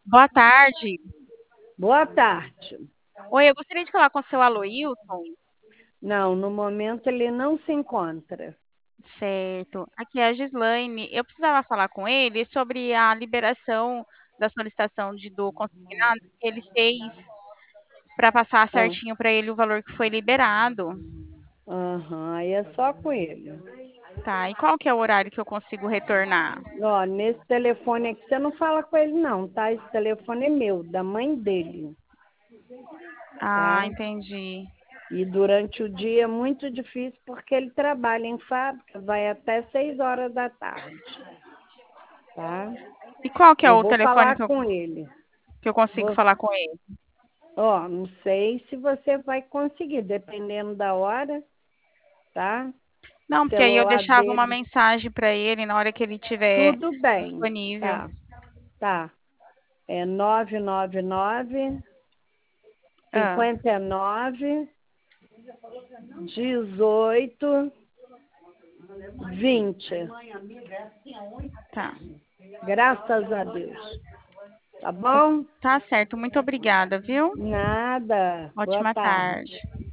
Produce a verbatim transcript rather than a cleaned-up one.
Boa tarde. Boa tarde. Oi, eu gostaria de falar com o seu Aloilton. Não, no momento ele não se encontra. Certo. Aqui é a Gislaine. Eu precisava falar com ele sobre a liberação da solicitação de, do consignado que ele fez para passar Ah, certinho para ele o valor que foi liberado. aham, aí é só com ele. Tá, e qual que é o horário que eu consigo retornar? Ó, nesse telefone aqui você não fala com ele não, tá? Esse telefone é meu, da mãe dele, Ah, tá? entendi. E durante o dia é muito difícil porque ele trabalha em fábrica, vai até seis horas da tarde, tá? E qual que é Eu o vou telefone falar que eu, com ele. que eu consigo Vou, falar com ele? ó, não sei se você vai conseguir, dependendo da hora, tá? Não, O porque aí eu celular deixava uma dele, mensagem para ele na hora que ele tiver tudo bem, disponível. tá? Tá. É nove nove nove, Ah, cinquenta e nove, dezoito, vinte. tá. Graças a Deus. Tá bom? Tá certo. Muito obrigada, viu? Nada. Boa Ótima tarde. tarde.